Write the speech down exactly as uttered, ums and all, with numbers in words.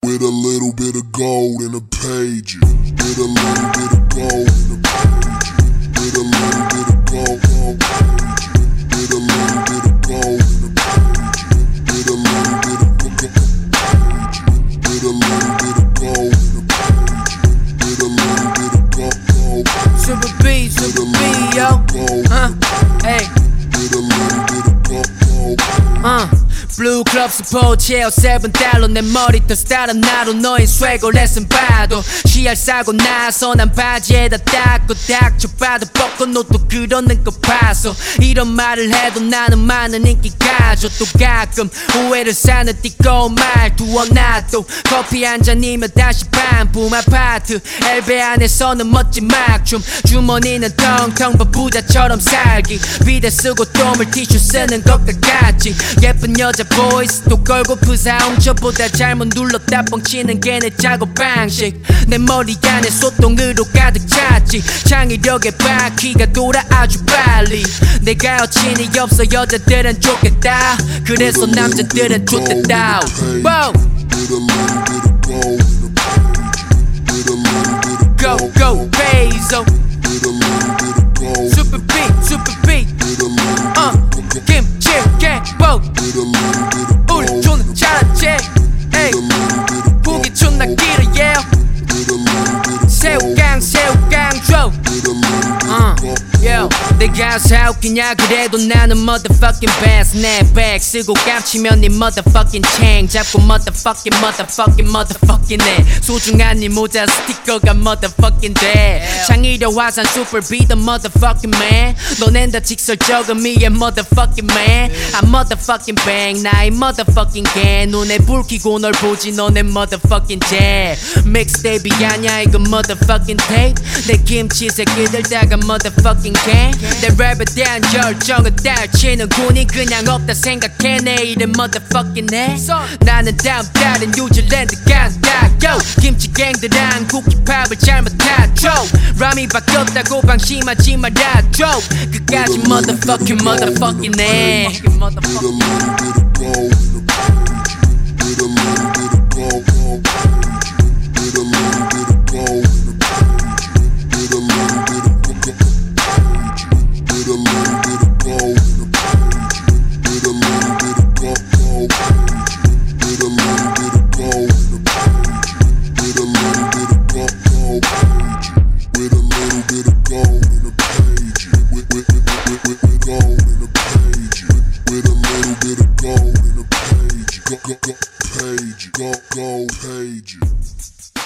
With a little bit of gold in the pages. With a little bit of gold in the pages. With a little bit of gold, gold pages. With a little bit of gold in the pages. With a little bit of gold pages. With a little bit of gold in the pages. With a little bit of gold, gold pages. Super B, Super B, yo. Uh, hey. With a little bit of gold, gold pages. Uh. 블루 클럽 스포 체어 세븐 달러 내 머리터 스타일은 나로 너의 쇠고 레슨 봐도 씨알 싸고 나서 난 바지에다 닦고 닥쳐봐도 뻗고 옷도 그러는 거 봐서 이런 말을 해도 나는 많은 인기 가져 또 가끔 오해를 사는 띠꺼운 말투어 나도 커피 한 잔이면 다시 반품 아파트 엘베 안에서는 멋진 막춤 주머니는 텅텅 빈 부자처럼 살기 비데 쓰고 또 물티슈 쓰는 것과 같이 예쁜 여자 보이스 또 걸고픈 사움 저보다 잘못 눌렀다 뻥치는 게 내 작업 방식 내 머리 안에 소똥으로 가득 찼지 창의력의 바퀴가 돌아 아주 빨리 내가 여친이 없어 여자들은 좋겠다 그래서 남자들은 좋댔다 Go go Bezo Super B Super B uh, 김치게 보 우리 존나 잘하지 에이 보기 존나 길어 yeah 새우깡 새우깡 줘 uh, yo. 내가 사웃기냐 그래도 나는 motherfucking bass snapback 쓰고 깜치면 네 motherfucking chain 잡고 motherfucking motherfucking motherfucking 해 소중한 네 모자 스티커가 motherfucking 돼 창의력 화산 super be the motherfucking man 너넨 다 직설적은 미의 motherfucking man I'm motherfucking bang 나의 motherfucking gang 눈에 불 켜고 널 보지 너네 motherfucking jet mixtape이 아냐 이거 motherfucking tape 내 김치 새끼들 다가 motherfucking gang 내 랩에 대한 열정을 딸치는 군이 그냥 없다 생각해 내일은 motherfucking 해 나는 다음 달엔 뉴질랜드 간다 yo 김치갱들랑 쿠키팝을 잘못 타줘 람이 바뀌었다고 방심하지 말아줘 끝까지 motherfucking motherfucking 해 Page, go, go, pages.